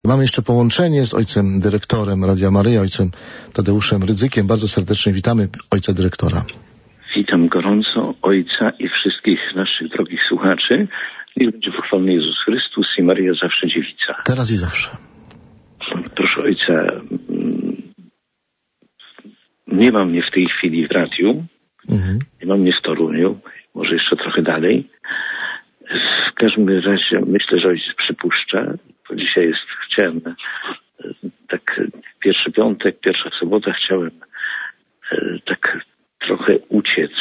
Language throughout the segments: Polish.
Mamy jeszcze połączenie z ojcem dyrektorem Radia Maryja, ojcem Tadeuszem Rydzykiem. Bardzo serdecznie witamy ojca dyrektora. Witam gorąco ojca i wszystkich naszych drogich słuchaczy. Niech będzie pochwalony Jezus Chrystus i Maryja zawsze dziewica. Teraz i zawsze. Proszę ojca, nie ma mnie w tej chwili w radiu, nie ma mnie w Toruniu, może jeszcze trochę dalej. W każdym razie myślę, że ojciec przypuszcza, bo dzisiaj chciałem tak pierwszy piątek, pierwsza sobota, chciałem tak trochę uciec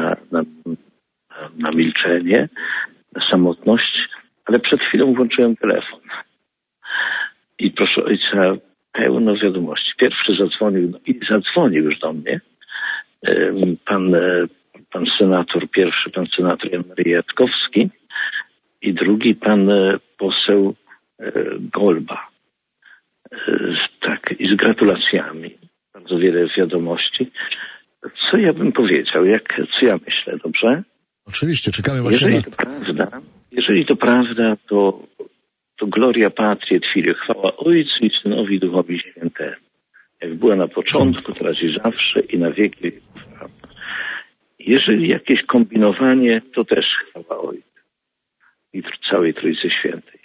na milczenie, na samotność, ale przed chwilą włączyłem telefon. I proszę ojca, pełno wiadomości. Pierwszy zadzwonił już do mnie pan senator Jan Maria Jackowski i drugi pan poseł Golba. Tak, i z gratulacjami. Bardzo wiele wiadomości. Co ja bym powiedział? Co ja myślę, dobrze? Oczywiście, czekamy właśnie Jeżeli to prawda, to Gloria Patri et Filio, chwała Ojcu i Synowi i Duchowi Świętemu. Jak była na początku, teraz i zawsze i na wieki wieków. Jeżeli jakieś kombinowanie, to też chwała Ojcu i całej Trójcy Świętej.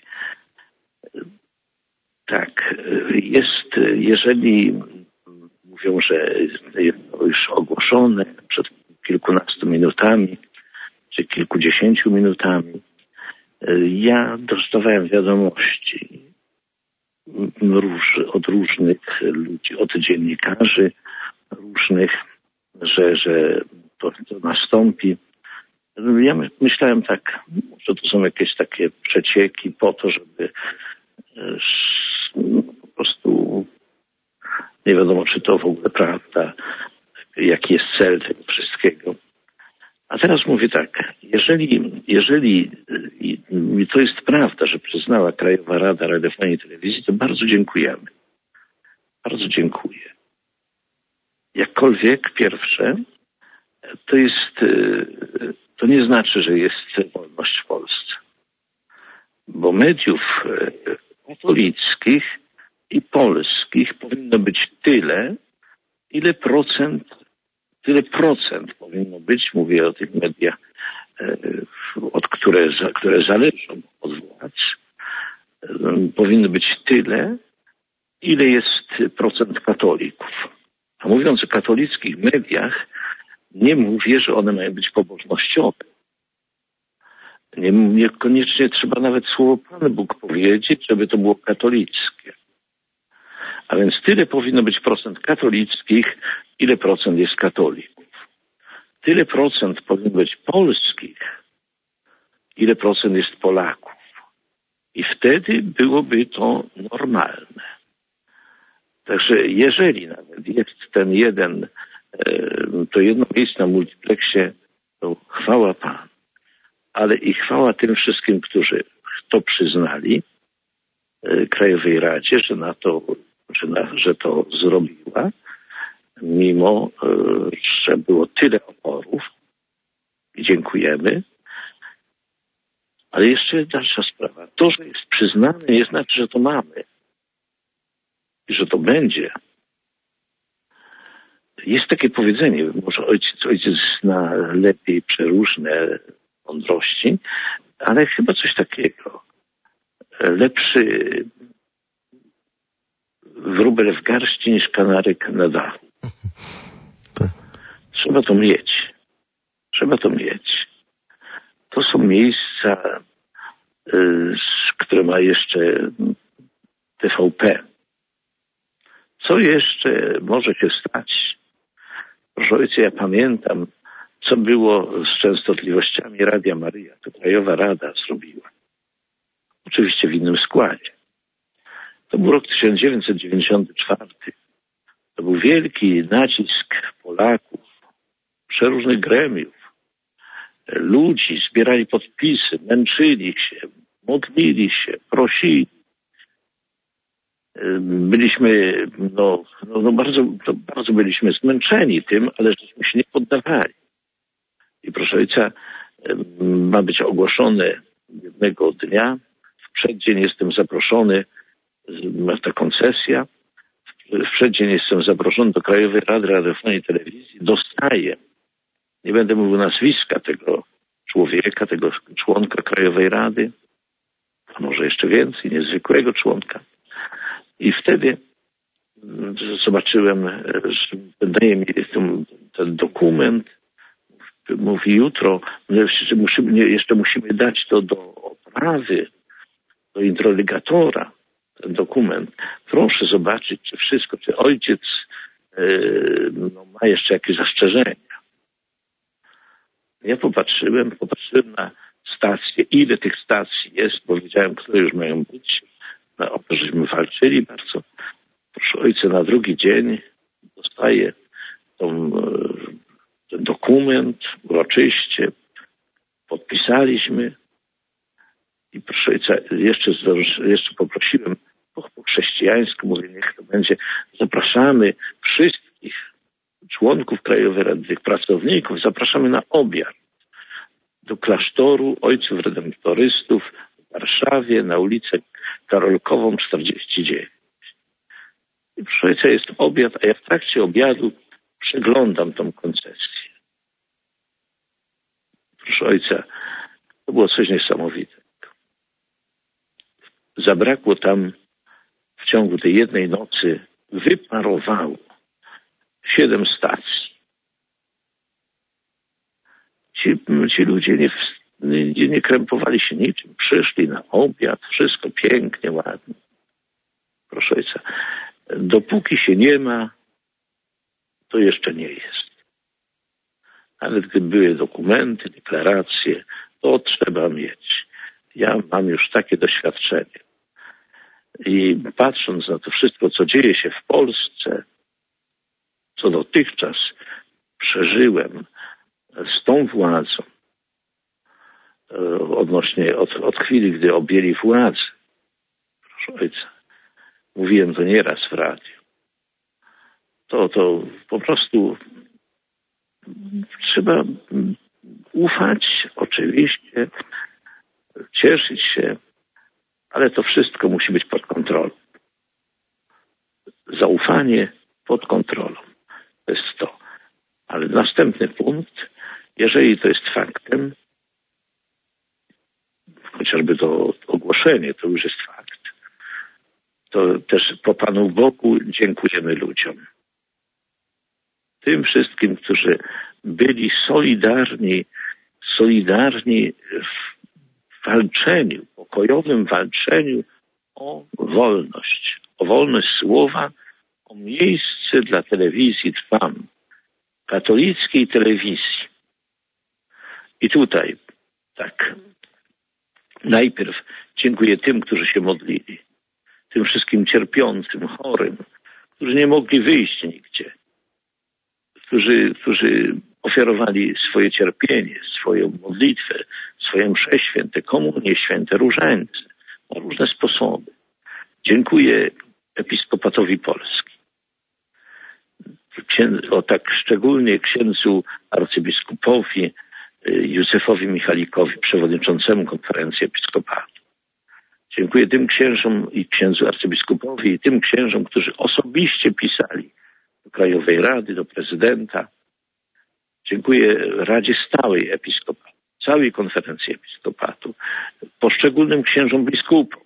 Tak, jeżeli mówią, że jest to już ogłoszone przed kilkunastu minutami, czy kilkudziesięciu minutami, ja dostawałem wiadomości od różnych ludzi, od dziennikarzy różnych, że to nastąpi. Ja myślałem tak, że to są jakieś takie przecieki po to, żeby po prostu nie wiadomo, czy to w ogóle prawda, jaki jest cel tego wszystkiego. A teraz mówię tak, jeżeli to jest prawda, że przyznała Krajowa Rada Radiofonii i Telewizji, to bardzo dziękujemy. Bardzo dziękuję. Jakkolwiek pierwsze, to nie znaczy, że jest wolność w Polsce. Bo mediów katolickich i polskich powinno być tyle procent powinno być, mówię o tych mediach, które zależą od władz, powinno być tyle, ile jest procent katolików. A mówiąc o katolickich mediach, nie mówię, że one mają być pobożnościowe. Niekoniecznie trzeba nawet słowo Pan Bóg powiedzieć, żeby to było katolickie. A więc tyle powinno być procent katolickich, ile procent jest katolików. Tyle procent powinno być polskich, ile procent jest Polaków. I wtedy byłoby to normalne. Także jeżeli nawet jest to jedno miejsce na multiplexie, to chwała Panu. Ale i chwała tym wszystkim, którzy to przyznali Krajowej Radzie, że to zrobiła, mimo że było tyle oporów. I dziękujemy. Ale jeszcze dalsza sprawa. To, że jest przyznane, nie znaczy, że to mamy. I że to będzie. Jest takie powiedzenie, może ojciec zna lepiej przeróżne mądrości, ale chyba coś takiego. Lepszy wróbel w garści niż kanaryk na dachu. Trzeba to mieć. To są miejsca, które ma jeszcze TVP. Co jeszcze może się stać? Proszę ojca, ja pamiętam, co było z częstotliwościami Radia Maryja. To Krajowa Rada zrobiła. Oczywiście w innym składzie. To był rok 1994. To był wielki nacisk Polaków, przeróżnych gremiów. Ludzi zbierali podpisy, męczyli się, modlili się, prosili. Byliśmy, bardzo byliśmy zmęczeni tym, ale żeśmy się nie poddawali. I proszę ojca, ma być ogłoszone jednego dnia. W przeddzień jestem zaproszony ta koncesja. W przeddzień jestem zaproszony do Krajowej Rady Radiofonii i Telewizji. Dostaję, nie będę mówił nazwiska tego człowieka, tego członka Krajowej Rady, a może jeszcze więcej, niezwykłego członka. I wtedy zobaczyłem, że daje mi ten dokument. Mówi jutro, jeszcze musimy dać to do oprawy, do introligatora, ten dokument. Proszę zobaczyć, czy wszystko, czy ojciec ma jeszcze jakieś zastrzeżenia. Ja popatrzyłem na stacje, ile tych stacji jest, bo wiedziałem, które już mają być. O to, żeśmy walczyli bardzo. Proszę ojca, na drugi dzień dostaję ten dokument uroczyście. Podpisaliśmy. I proszę ojca, jeszcze poprosiłem po chrześcijańsku, mówię, niech to będzie. Zapraszamy wszystkich członków Krajowej Rady, tych pracowników, zapraszamy na obiad do klasztoru Ojców Redemptorystów w Warszawie na ulicę Karolkową 49. I proszę ojca, jest obiad, a ja w trakcie obiadu przeglądam tą koncesję. Proszę ojca, to było coś niesamowitego. Zabrakło tam w ciągu tej jednej nocy, wyparowało 7 stacji. Ci ludzie nie krępowali się niczym. Przyszli na obiad, wszystko pięknie, ładnie. Proszę ojca, dopóki się nie ma, to jeszcze nie jest. Ale gdyby były dokumenty, deklaracje, to trzeba mieć. Ja mam już takie doświadczenie. I patrząc na to wszystko, co dzieje się w Polsce, co dotychczas przeżyłem z tą władzą, odnośnie od chwili, gdy objęli władzę, proszę ojca, mówiłem to nieraz w radiu, to po prostu trzeba ufać, oczywiście, cieszyć się, ale to wszystko musi być pod kontrolą. Zaufanie pod kontrolą. To jest to. Ale następny punkt, jeżeli to jest faktem, chociażby to ogłoszenie, to już jest fakt, to też po Panu Bogu dziękujemy ludziom. Tym wszystkim, którzy byli solidarni w walczeniu, pokojowym walczeniu o wolność słowa, o miejsce dla telewizji Trwam, katolickiej telewizji. I tutaj tak, najpierw dziękuję tym, którzy się modlili, tym wszystkim cierpiącym, chorym, którzy nie mogli wyjść nigdzie, którzy ofiarowali swoje cierpienie, swoją modlitwę, swoje msze święte, komunie święte, różańce, na różne sposoby. Dziękuję Episkopatowi Polski. Tak szczególnie księdzu arcybiskupowi Józefowi Michalikowi, przewodniczącemu konferencji episkopatu. Dziękuję tym księżom i księdzu arcybiskupowi i tym księżom, którzy osobiście pisali do Krajowej Rady, do prezydenta. Dziękuję Radzie Stałej Episkopatu, całej konferencji episkopatu, poszczególnym księżom biskupom.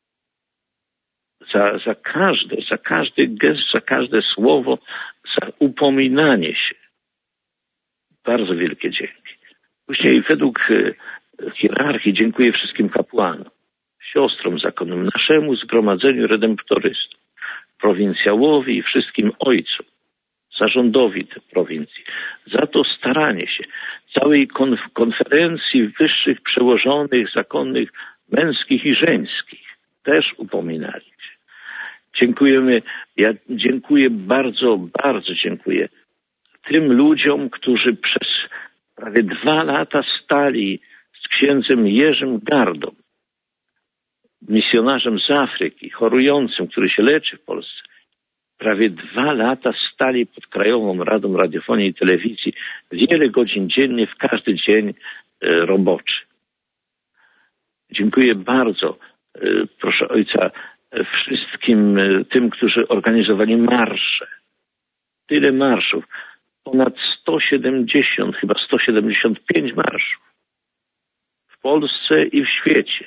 Za każdy gest, za każde słowo, za upominanie się. Bardzo wielkie dzięki. Później według hierarchii dziękuję wszystkim kapłanom, siostrom zakonnym, naszemu zgromadzeniu redemptorystów, prowincjałowi i wszystkim ojcom, zarządowi tej prowincji, za to staranie się, całej konferencji wyższych przełożonych, zakonnych, męskich i żeńskich, też upominali się. Dziękujemy, ja dziękuję bardzo, bardzo dziękuję tym ludziom, którzy przez prawie 2 lata stali z księdzem Jerzym Gardą, misjonarzem z Afryki, chorującym, który się leczy w Polsce. Prawie 2 lata stali pod Krajową Radą Radiofonii i Telewizji, wiele godzin dziennie, w każdy dzień roboczy. Dziękuję bardzo, proszę ojca, wszystkim tym, którzy organizowali marsze. Tyle marszów. Ponad 170, chyba 175 marszów. W Polsce i w świecie.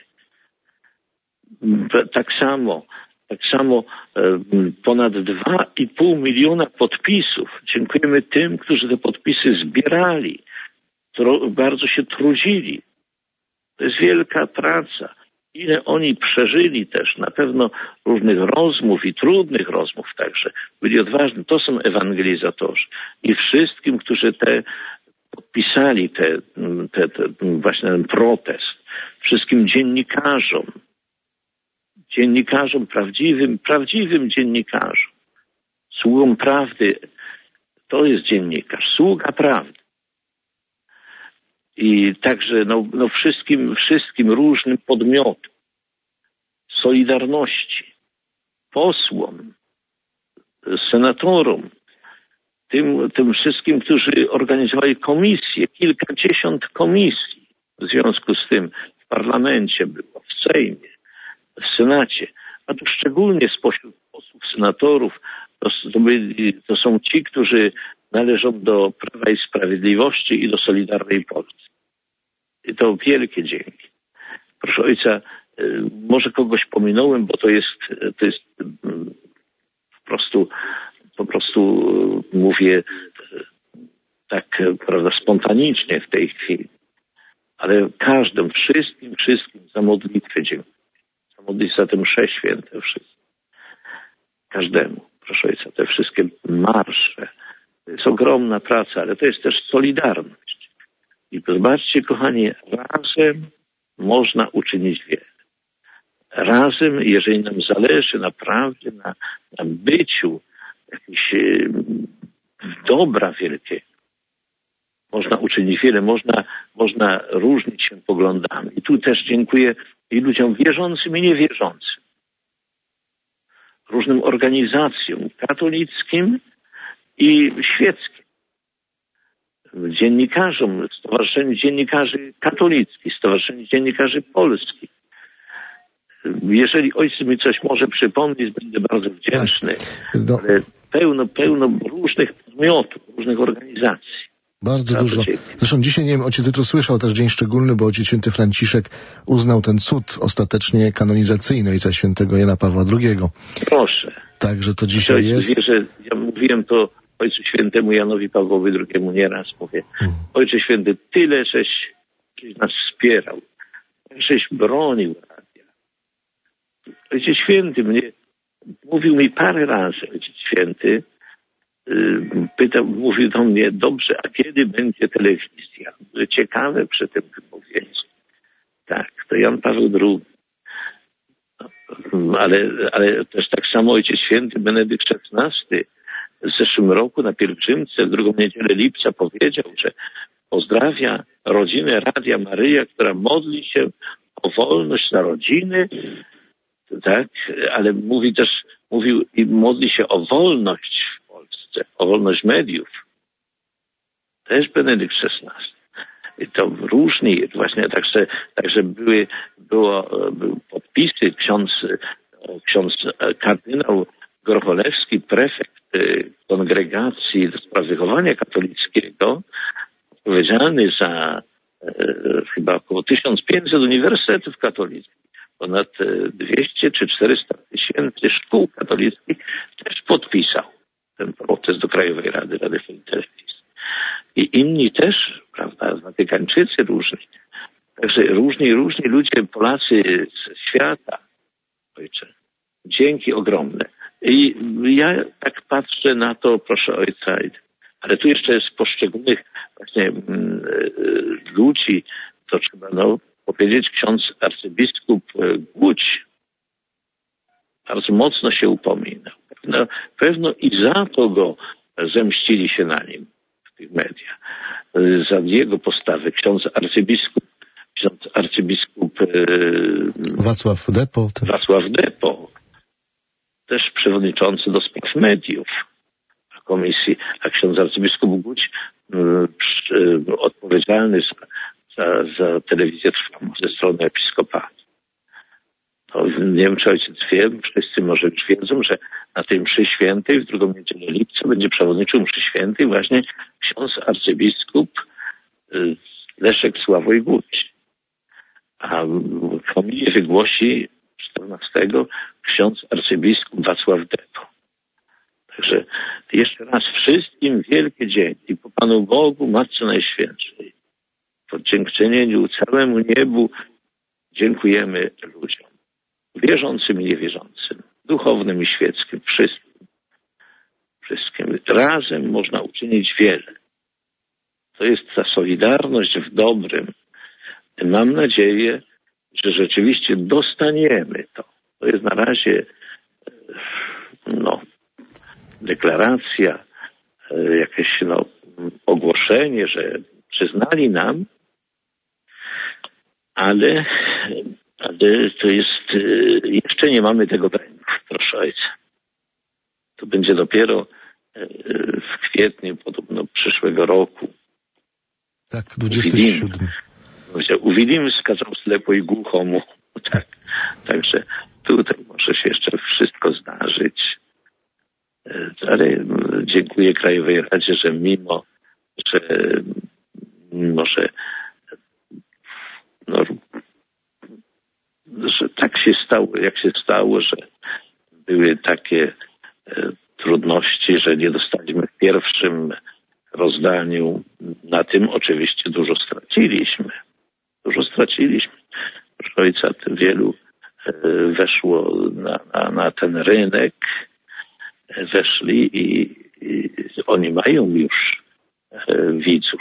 Tak samo ponad 2,5 miliona podpisów. Dziękujemy tym, którzy te podpisy zbierali. Bardzo się trudzili. To jest wielka praca. Ile oni przeżyli też, na pewno różnych rozmów i trudnych rozmów także. Byli odważni. To są ewangelizatorzy. I wszystkim, którzy podpisali właśnie ten protest. Wszystkim dziennikarzom, prawdziwym dziennikarzom. Sługom prawdy. To jest dziennikarz. Sługa prawdy. I także wszystkim różnym podmiotom, Solidarności, posłom, senatorom, tym wszystkim, którzy organizowali komisje, kilkadziesiąt komisji w związku z tym w parlamencie było, w Sejmie, w Senacie, a tu szczególnie spośród posłów, senatorów, to są ci, którzy należą do Prawa i Sprawiedliwości i do Solidarnej Polski. I to wielkie dzięki. Proszę ojca, może kogoś pominąłem, bo to jest po prostu mówię tak, prawda, spontanicznie w tej chwili. Ale wszystkim za modlitwę dziękuję. Za modlitwę, za te msze święte wszystkim. Każdemu. Proszę ojca, te wszystkie marsze. To jest ogromna praca, ale to jest też solidarność. I zobaczcie, kochani, razem można uczynić wiele. Razem, jeżeli nam zależy naprawdę na byciu jakiegoś dobra wielkiego, można uczynić wiele, można różnić się poglądami. I tu też dziękuję i ludziom wierzącym i niewierzącym. Różnym organizacjom katolickim i świeckim. Dziennikarzom, Stowarzyszeniu Dziennikarzy Katolickich, Stowarzyszeniu Dziennikarzy Polskich. Jeżeli ojciec mi coś może przypomnieć, będę bardzo wdzięczny. Ale pełno różnych podmiotów, różnych organizacji. Bardzo dużo. Zresztą dzisiaj, nie wiem, ojciec jutro słyszał też dzień szczególny, bo ojciec święty Franciszek uznał ten cud ostatecznie kanonizacyjny Ojca Świętego Jana Pawła II. Proszę. Także to dzisiaj jest. Wie, że ja mówiłem to Ojcu Świętemu Janowi Pawłowi II nieraz, mówię. Ojcze Święty, tyle żeś nas wspierał, żeś bronił radia. Ojciec Święty mówił mi parę razy, Ojciec Święty, mówił do mnie, dobrze, a kiedy będzie telewizja? Ciekawe przy tym wypowiedzi. Tak, to Jan Paweł II. Ale też tak samo Ojciec Święty Benedykt XVI w zeszłym roku na pielgrzymce w drugą niedzielę lipca powiedział, że pozdrawia rodzinę Radia Maryja, która modli się o wolność na rodziny, tak, ale mówił i modli się o wolność w Polsce, o wolność mediów. Też Benedykt XVI. I to różni właśnie, także były podpisy, ksiądz kardynał Grocholewski, prefekt kongregacji do spraw wychowania katolickiego, odpowiedzialny za chyba około 1500 uniwersytetów katolickich, ponad 200 czy 400 tysięcy szkół katolickich, też podpisał ten protest do Krajowej Rady Radiofonii i Telewizji. I inni też, prawda, Watykańczycy różni. Także różni ludzie, Polacy z świata. Ojcze, dzięki ogromne. I ja tak patrzę na to, proszę ojca, ale tu jeszcze jest poszczególnych właśnie ludzi, to trzeba powiedzieć, ksiądz arcybiskup Głódź bardzo mocno się upominał. Pewno i za to go zemścili się na nim w tych mediach. Za jego postawę ksiądz arcybiskup Wacław Depo, też przewodniczący do spraw mediów komisji, a ksiądz arcybiskup Głódź odpowiedzialny za telewizję trwałą ze strony episkopatu. To nie wiem, czy ojciec wie, wszyscy może już wiedzą, że na tej mszy świętej w drugą niedzielę lipca będzie przewodniczył mszy świętej właśnie ksiądz arcybiskup Leszek Sławoj Guć. A homilię wygłosi 14 ksiądz arcybiskup Wacław Depo. Także jeszcze raz wszystkim wielkie dzięki po Panu Bogu, Matce Najświętszej. W dziękczynieniu całemu niebu dziękujemy ludziom. Wierzącym i niewierzącym, duchownym i świeckim, wszystkim. Wszystkim. Razem można uczynić wiele. To jest ta solidarność w dobrym. Mam nadzieję, że rzeczywiście dostaniemy to. To jest na razie deklaracja, jakieś ogłoszenie, że przyznali nam, ale to jest, jeszcze nie mamy tego w ręku, proszę ojca. To będzie dopiero w kwietniu podobno przyszłego roku. Tak, 27. U Wilimska ślepo i głuchomu. Tak. Także tutaj może się jeszcze wszystko zdarzyć. Ale dziękuję Krajowej Radzie, że mimo, że tak się stało, jak się stało, że były takie trudności, że nie dostaliśmy w pierwszym rozdaniu. Na tym oczywiście dużo straciliśmy. Proszę ojca, wielu weszło na ten rynek, weszli i oni mają już widzów.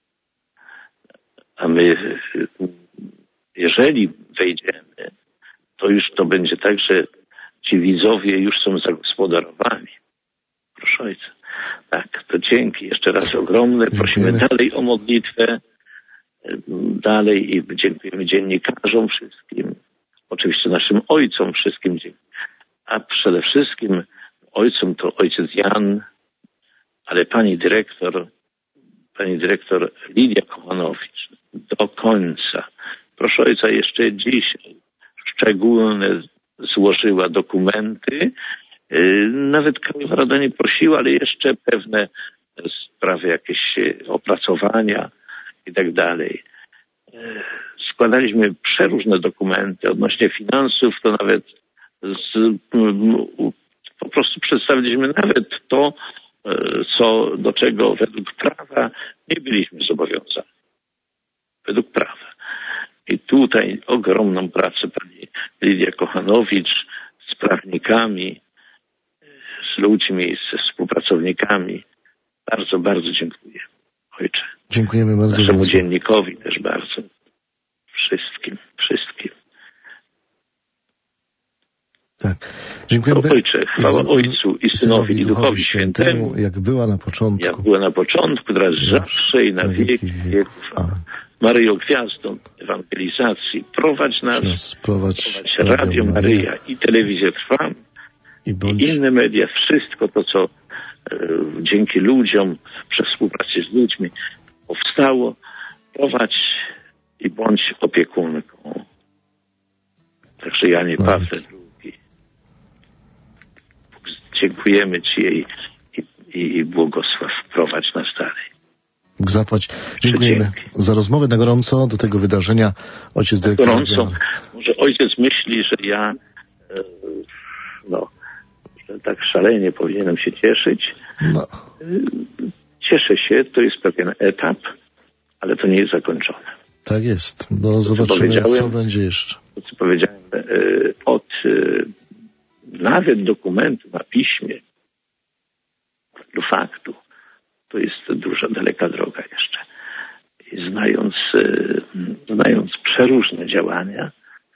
A my, jeżeli wejdziemy, to będzie tak, że ci widzowie już są zagospodarowani. Proszę ojca. Tak, to dzięki. Jeszcze raz ogromne. Prosimy dalej o modlitwę. Dalej i dziękujemy dziennikarzom wszystkim. Oczywiście naszym ojcom wszystkim. A przede wszystkim ojcom to ojciec Jan, ale pani dyrektor Lidia Kochanowicz. Do końca. Proszę ojca, jeszcze dzisiaj szczególne złożyła dokumenty. Nawet Krajowa Rada nie prosiła, ale jeszcze pewne sprawy, jakieś opracowania i tak dalej. Składaliśmy przeróżne dokumenty odnośnie finansów, to nawet po prostu przedstawiliśmy nawet to, do czego według prawa nie byliśmy zobowiązani. Według prawa. I tutaj ogromną pracę pani Lidia Kochanowicz z prawnikami, z ludźmi, ze współpracownikami. Bardzo, bardzo dziękuję, ojcze. Dziękujemy bardzo. Naszemu dziennikowi też bardzo. Wszystkim. Tak. Dziękujemy. Ojcze, chwała Ojcu i Synowi i Duchowi Świętemu. Jak była na początku. Teraz zawsze i na wieki wieków. Maryjo, gwiazdą ewangelizacji, prowadź nas, prowadź Radio Maryja i Telewizję Trwam i inne media, wszystko to, co dzięki ludziom, przez współpracę z ludźmi powstało, prowadź i bądź opiekunką. Także Janie Pawle II, dziękujemy Ci i błogosław, prowadź nas dalej. Bóg zapłać. Dziękujemy za rozmowę na gorąco do tego wydarzenia. Ojciec dyrektor. Gorąco. Może ojciec myśli, że ja że tak szalenie powinienem się cieszyć. Cieszę się, to jest pewien etap, ale to nie jest zakończone. Tak jest. Zobaczymy, co będzie jeszcze. To, co powiedziałem, od nawet dokumentu na piśmie do faktu, to jest duża, daleka droga jeszcze. I znając przeróżne działania,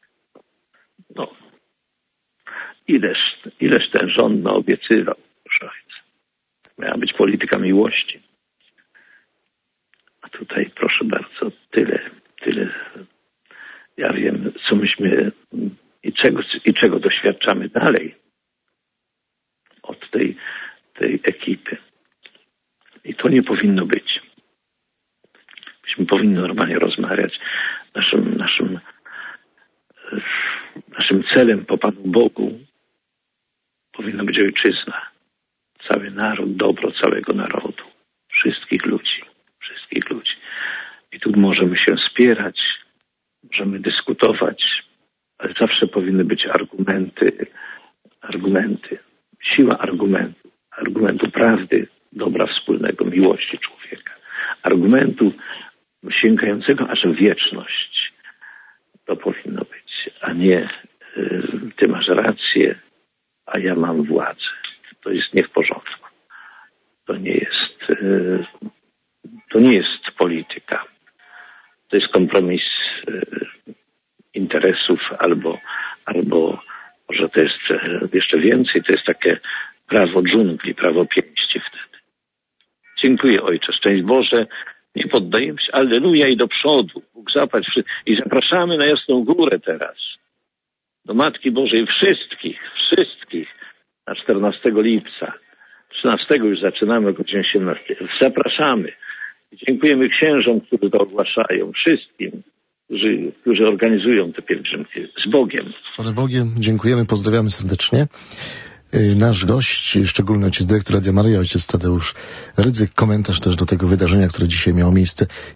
ileż ten rząd obiecywał, proszę ojca. Miała być polityka miłości. A tutaj, proszę bardzo, tyle. Ja wiem, co myśmy i czego doświadczamy dalej od tej ekipy. I to nie powinno być. Myśmy powinni normalnie rozmawiać. Naszym naszym celem po Panu Bogu powinna być ojczyzna. Cały naród, dobro całego narodu. Wszystkich ludzi. I tu możemy się spierać, możemy dyskutować, ale zawsze powinny być argumenty. Siła argumentu prawdy, dobra wspólnego, miłości człowieka. Argumentu sięgającego aż w wieczność. To powinno być, a nie ty masz rację, a ja mam władzę. To jest nie w porządku. To nie jest polityka. To jest kompromis interesów albo może to jest jeszcze więcej, to jest takie prawo dżungli, prawo pięści wtedy. Dziękuję, Ojcze, szczęść Boże, nie poddajemy się, alleluja i do przodu, Bóg zapłać i zapraszamy na Jasną Górę teraz, do Matki Bożej wszystkich na 14 lipca, 13 już zaczynamy o godzinie 18. Zapraszamy. Dziękujemy księżom, którzy to ogłaszają, wszystkim, którzy organizują te pielgrzymki. Z Bogiem. Z Bogiem, dziękujemy, pozdrawiamy serdecznie. Nasz gość, szczególny ojciec dyrektor Radia Maryja, ojciec Tadeusz Rydzyk, komentarz też do tego wydarzenia, które dzisiaj miało miejsce.